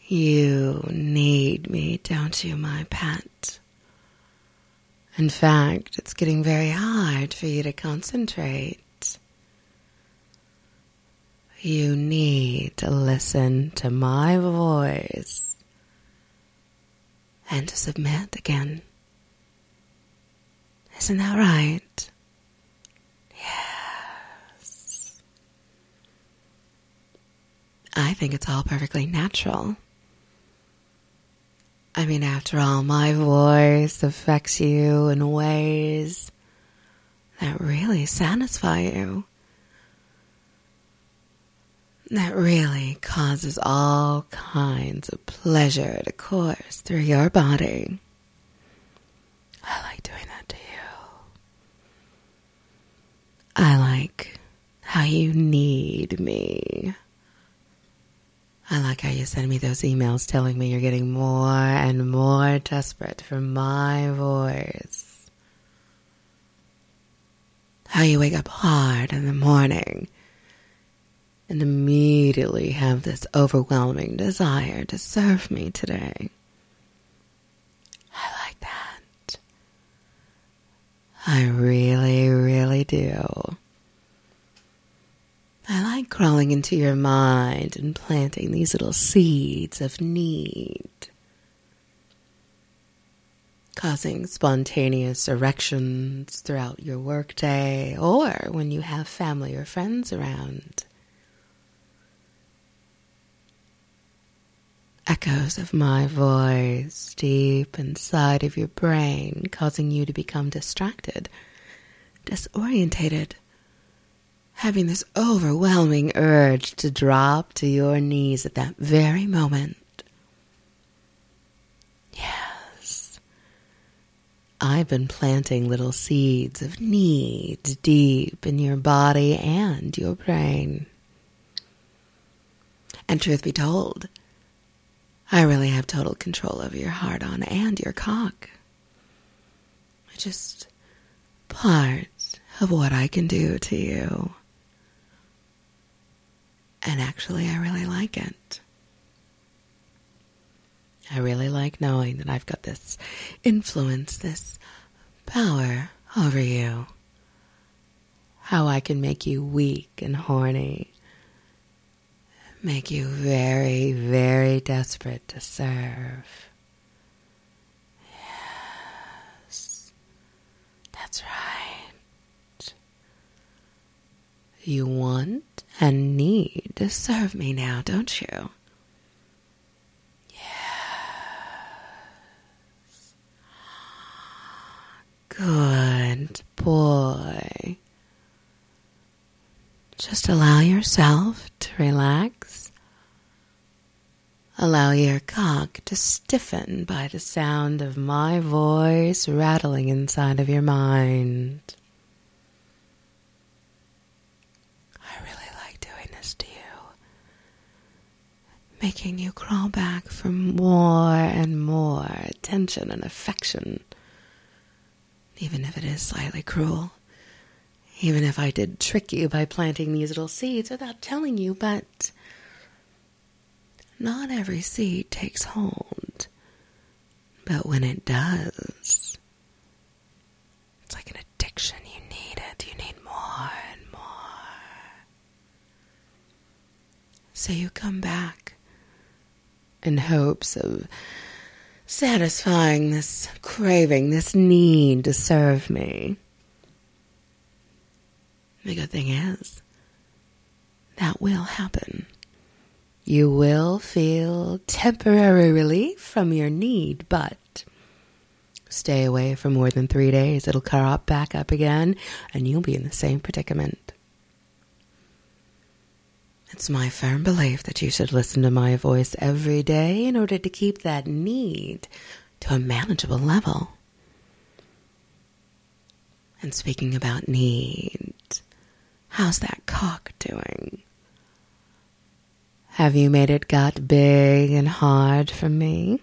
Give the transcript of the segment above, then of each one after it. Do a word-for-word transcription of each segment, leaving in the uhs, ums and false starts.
You need me, don't you, my pet? In fact, it's getting very hard for you to concentrate. You need to listen to my voice and to submit again. Isn't that right? Yes. I think it's all perfectly natural. I mean, after all, my voice affects you in ways that really satisfy you. That really causes all kinds of pleasure to course through your body. I like doing that to you. I like how you need me. I like how you send me those emails telling me you're getting more and more desperate for my voice. How you wake up hard in the morning and immediately have this overwhelming desire to serve me today. I like that. I really, really do. I like crawling into your mind and planting these little seeds of need, causing spontaneous erections throughout your workday or when you have family or friends around. Echoes of my voice deep inside of your brain, causing you to become distracted, disorientated, having this overwhelming urge to drop to your knees at that very moment. Yes, I've been planting little seeds of need deep in your body and your brain. And truth be told, I really have total control over your heart-on and your cock. It's just part of what I can do to you. And actually, I really like it. I really like knowing that I've got this influence, this power over you. How I can make you weak and horny. Make you very, very desperate to serve. Yes, that's right. You want and need to serve me now, don't you? Yes. Good boy. Just allow yourself to relax. Allow your cock to stiffen by the sound of my voice rattling inside of your mind. I really like doing this to you. Making you crawl back for more and more attention and affection. Even if it is slightly cruel. Even if I did trick you by planting these little seeds without telling you, but not every seed takes hold. But when it does, it's like an addiction. You need it. You need more and more. So you come back in hopes of satisfying this craving, this need to serve me. The good thing is, that will happen. You will feel temporary relief from your need, but stay away for more than three days. It'll crop back up again, and you'll be in the same predicament. It's my firm belief that you should listen to my voice every day in order to keep that need to a manageable level. And speaking about need, how's that cock doing? Have you made it got big and hard for me?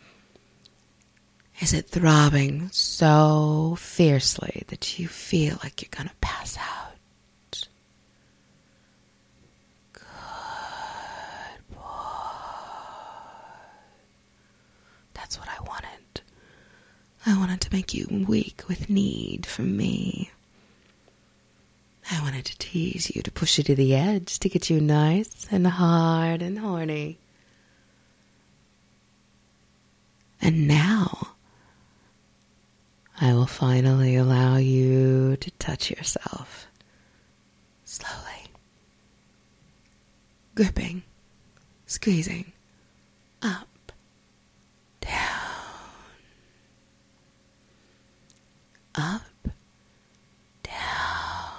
Is it throbbing so fiercely that you feel like you're going to pass out? Good boy. I wanted to make you weak with need for me. I wanted to tease you, to push you to the edge, to get you nice and hard and horny. And now, I will finally allow you to touch yourself. Slowly. Gripping. Squeezing. Up. Down. Up. Down.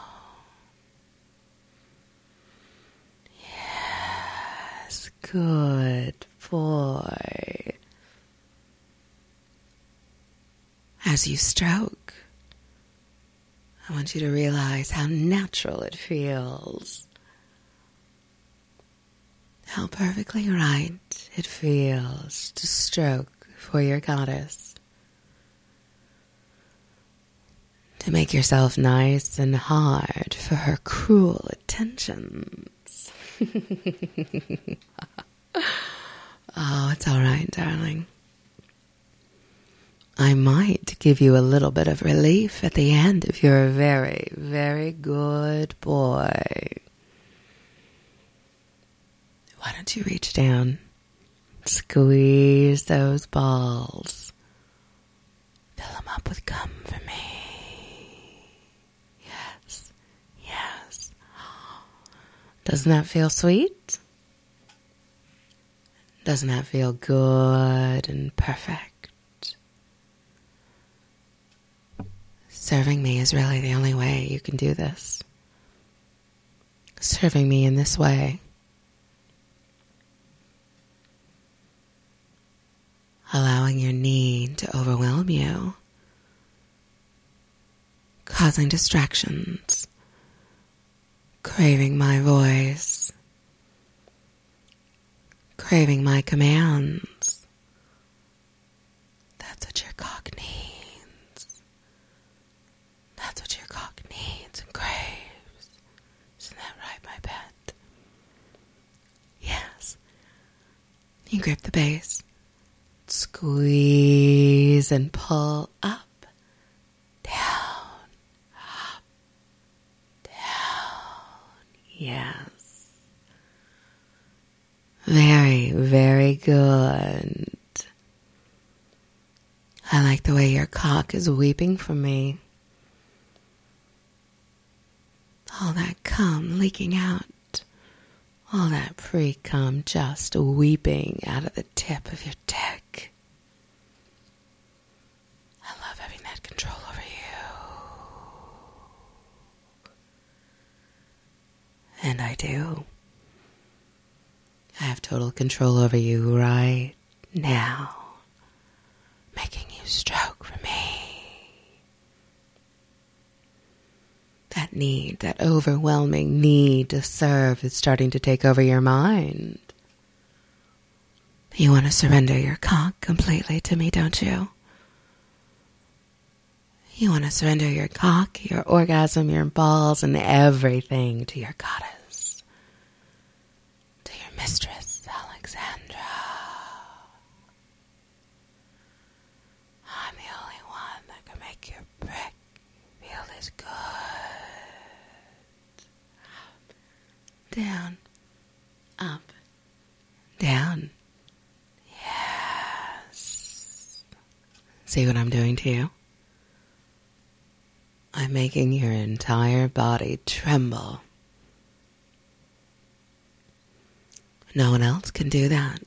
Yes. Good boy. As you stroke, I want you to realize how natural it feels. How perfectly right it feels to stroke for your goddess. To make yourself nice and hard for her cruel attentions. Oh, it's all right, darling. I might give you a little bit of relief at the end if you're a very, very good boy. Why don't you reach down, squeeze those balls, fill them up with cum for me. Yes, yes. Doesn't that feel sweet? Doesn't that feel good and perfect? Serving me is really the only way you can do this. Serving me in this way. Allowing your need to overwhelm you. Causing distractions. Craving my voice. Craving my commands. That's what your cock needs. That's what your cock needs and craves. Isn't that right, my pet? Yes. You grip the base. Squeeze and pull up, down, up, down. Yes. Very, very good. I like the way your cock is weeping for me. All that cum leaking out. All that pre-cum just weeping out of the tip of your dick. I love having that control over you. And I do. I have total control over you right now. Making you stroke for me. That need, that overwhelming need to serve is starting to take over your mind. You want to surrender your cock completely to me, don't you? You want to surrender your cock, your orgasm, your balls, and everything to your goddess. To your mistress, Alexandra. I'm the only one that can make your prick feel this good. Down, up, down. Yes. See what I'm doing to you? I'm making your entire body tremble. No one else can do that.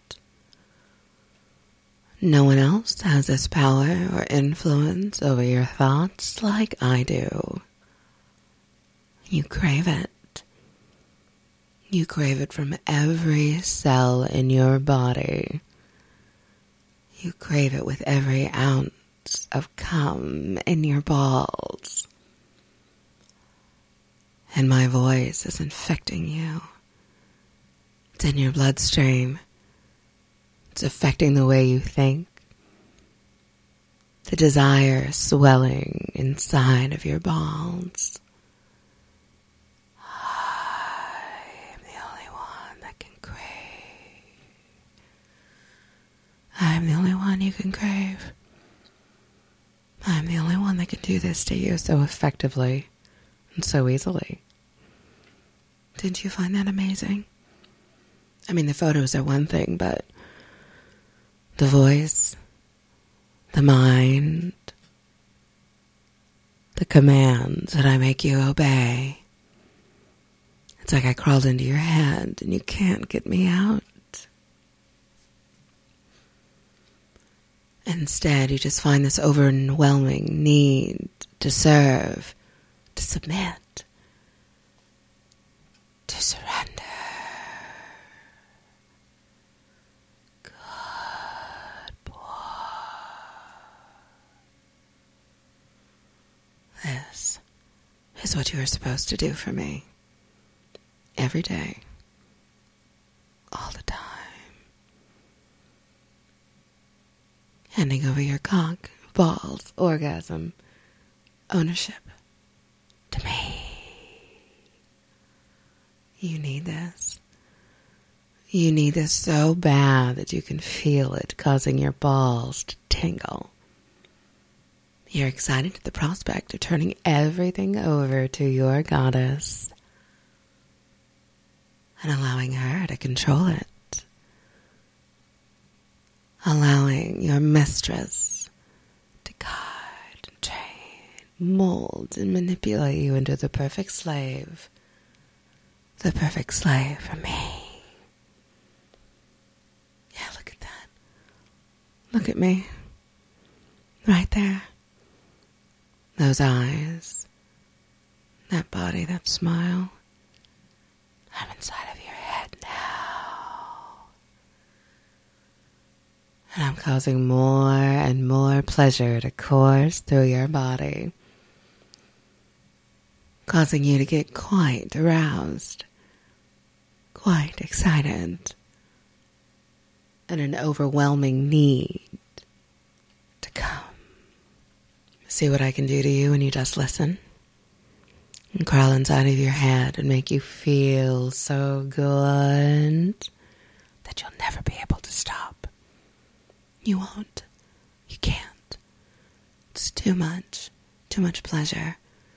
No one else has this power or influence over your thoughts like I do. You crave it. You crave it from every cell in your body. You crave it with every ounce of cum in your balls. And my voice is infecting you. It's in your bloodstream. It's affecting the way you think. The desire swelling inside of your balls. I'm the only one you can crave. I'm the only one that can do this to you so effectively and so easily. Didn't you find that amazing? I mean, the photos are one thing, but the voice, the mind, the commands that I make you obey. It's like I crawled into your head and you can't get me out. Instead, you just find this overwhelming need to serve, to submit, to surrender. Good boy. This is what you are supposed to do for me. Every day. All the time. Handing over your cock, balls, orgasm, ownership to me. You need this. You need this so bad that you can feel it causing your balls to tingle. You're excited at the prospect of turning everything over to your goddess and allowing her to control it. Allowing your mistress to guide and train, mold and manipulate you into the perfect slave. The perfect slave for me. Yeah, look at that. Look at me. Right there. Those eyes. That body, that smile. I'm inside of your head now. And I'm causing more and more pleasure to course through your body. Causing you to get quite aroused. Quite excited. And an overwhelming need to come. See what I can do to you when you just listen? And crawl inside of your head and make you feel so good that you'll never be able to stop. You won't. You can't. It's too much. Too much pleasure.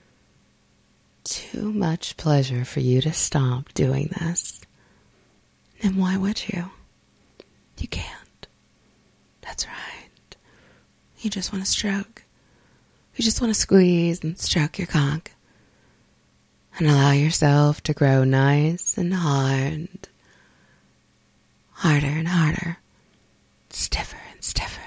Too much pleasure for you to stop doing this. And why would you? You can't. That's right. You just want to stroke. You just want to squeeze and stroke your cock. And allow yourself to grow nice and hard. Harder and harder. Stiffer and stiffer.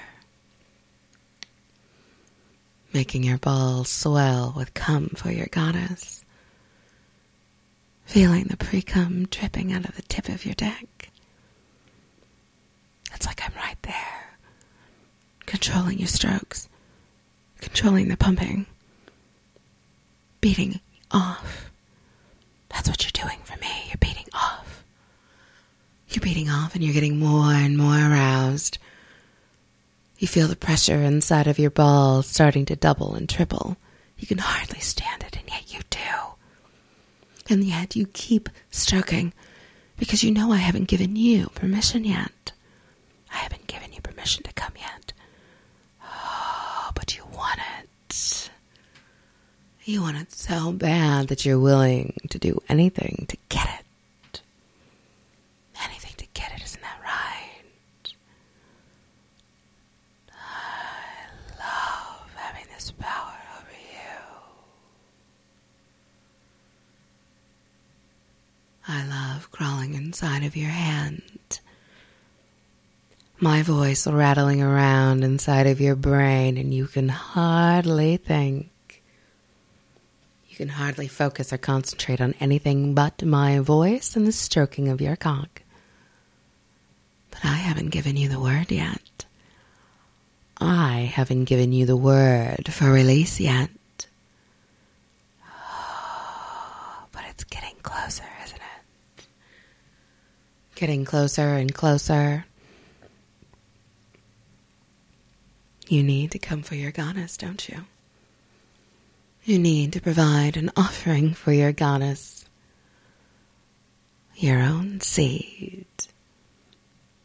Making your balls swell with cum for your goddess. Feeling the pre-cum dripping out of the tip of your dick. It's like I'm right there. Controlling your strokes. Controlling the pumping. Beating off. That's what you're doing for me. You're beating off. You're beating off and you're getting more and more aroused. You feel the pressure inside of your balls starting to double and triple. You can hardly stand it, and yet you do. And yet you keep stroking because you know I haven't given you permission yet. I haven't given you permission to come yet. Oh, but you want it. You want it so bad that you're willing to do anything to get it. Anything to get it, isn't that right? I love having this power over you. I love crawling inside of your hand. My voice rattling around inside of your brain, and you can hardly think. You can hardly focus or concentrate on anything but my voice and the stroking of your cock. But I haven't given you the word yet. I haven't given you the word for release yet. Oh, but it's getting closer, isn't it? Getting closer and closer. You need to come for your goddess, don't you? You need to provide an offering for your goddess. Your own seed.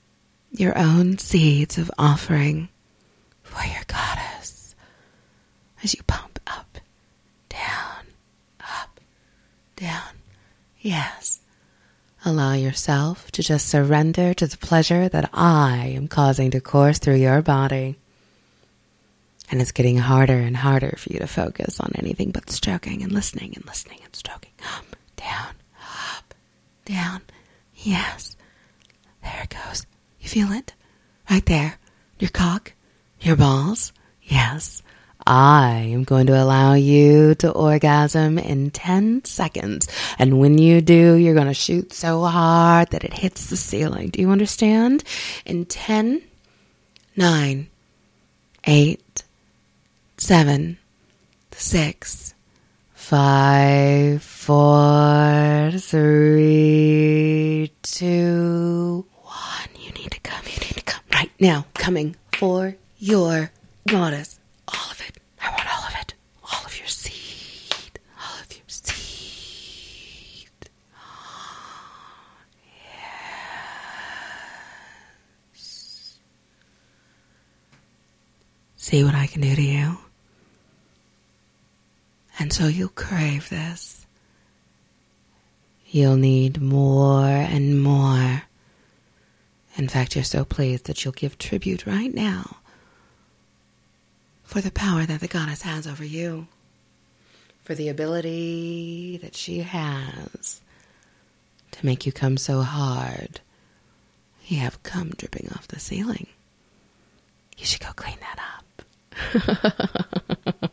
Your own seeds of offering for your goddess. down. Yes. Allow yourself to just surrender to the pleasure that I am causing to course through your body. And it's getting harder and harder for you to focus on anything but stroking and listening and listening and stroking. Up, down, up, down. Yes. There it goes. You feel it? Right there. Your cock, your balls. Yes. I am going to allow you to orgasm in ten seconds. And when you do, you're going to shoot so hard that it hits the ceiling. Do you understand? In ten, nine, eight, seven, six, five, four, three, two, one. You need to come. You need to come right now. Coming for your goddess. All of it. I want all of it. All of your seed. All of your seed. Yes. See what I can do to you? And so you'll crave this. You'll need more and more. In fact, you're so pleased that you'll give tribute right now for the power that the goddess has over you, for the ability that she has to make you come so hard you have cum dripping off the ceiling. You should go clean that up.